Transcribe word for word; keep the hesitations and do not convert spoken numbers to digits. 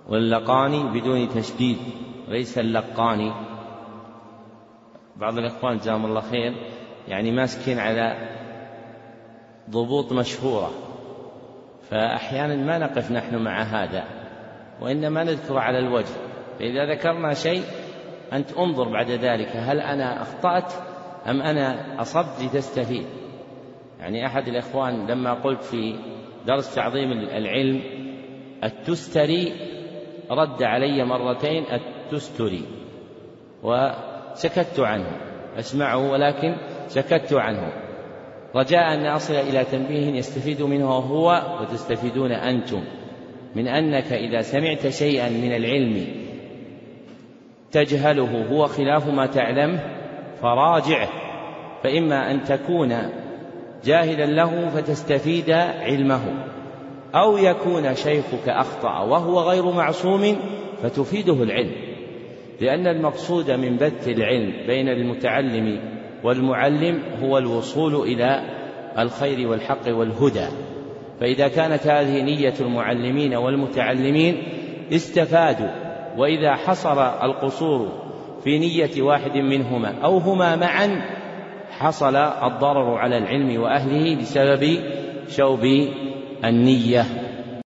واللقاني بدون تشديد ليس اللقاني. بعض الإخوان جزاهم الله خير يعني ماسكين على ضبوط مشهورة، فأحيانا ما نقف نحن مع هذا وإنما نذكر على الوجه، فإذا ذكرنا شيء أنت انظر بعد ذلك هل أنا أخطأت أم أنا أصبت لتستفيد. يعني أحد الإخوان لما قلت في درس تعظيم العلم التستري رد علي مرتين التستري وسكت عنه، أسمعه ولكن سكت عنه رجاء أن أصل إلى تنبيه يستفيد منه هو وتستفيدون أنتم، من أنك إذا سمعت شيئا من العلم تجهله هو خلاف ما تعلم فراجعه، فإما أن تكون جاهلا له فتستفيد علمه، أو يكون شيخك أخطأ وهو غير معصوم فتفيده العلم، لأن المقصود من بث العلم بين المتعلم والمعلم هو الوصول إلى الخير والحق والهدى. فإذا كانت هذه نية المعلمين والمتعلمين استفادوا، وإذا حصل القصور في نية واحد منهما أو هما معا حصل الضرر على العلم وأهله بسبب شوب النية.